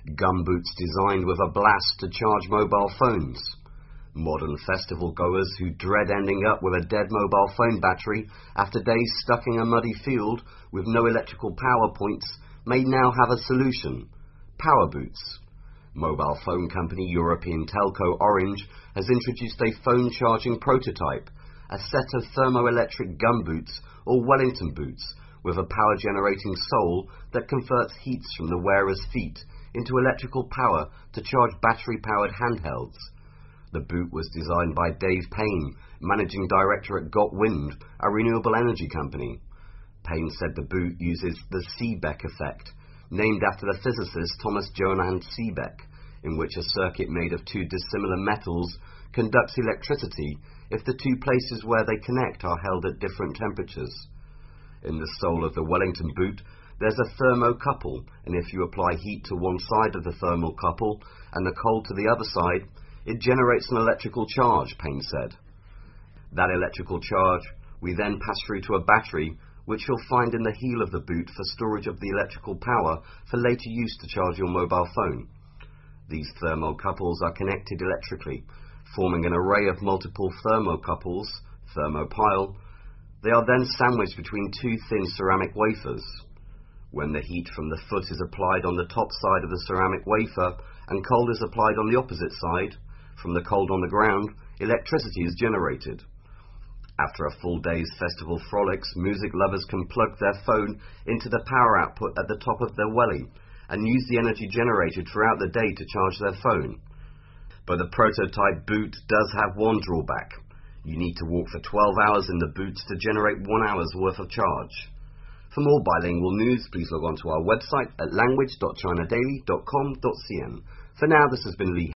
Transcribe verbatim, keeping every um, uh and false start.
Gumboots designed with a blast to charge mobile phones. Modern festival goers who dread ending up with a dead mobile phone battery after days stuck in a muddy field with no electrical power points may now have a solution. Power Boots. Mobile phone company European telco Orange has introduced a phone charging prototype, a set of thermoelectric gumboots or Wellington boots with a power generating sole that converts heat from the wearer's feet into electrical power to charge battery powered handhelds. The boot was designed by Dave Payne, managing director at Gotwind, a renewable energy company. Payne said the boot uses the Seebeck effect, named after the physicist Thomas Johann Seebeck, in which a circuit made of two dissimilar metals conducts electricity if the two places where they connect are held at different temperatures. In the sole of the Wellington boot, there's a thermocouple, and if you apply heat to one side of the thermocouple and the cold to the other side, it generates an electrical charge, Payne said. That electrical charge we then pass through to a battery, which you'll find in the heel of the boot for storage of the electrical power for later use to charge your mobile phone. These thermocouples are connected electrically, forming an array of multiple thermocouples, thermopile. They are then sandwiched between two thin ceramic wafers. When the heat from the foot is applied on the top side of the ceramic wafer and cold is applied on the opposite side, from the cold on the ground, electricity is generated. After a full day's festival frolics, music lovers can plug their phone into the power output at the top of their welly and use the energy generated throughout the day to charge their phone. But the prototype boot does have one drawback. You need to walk for twelve hours in the boots to generate one hour's worth of charge. For more bilingual news, please log on to our website at language dot china daily dot com dot c n. For now, this has been Lee.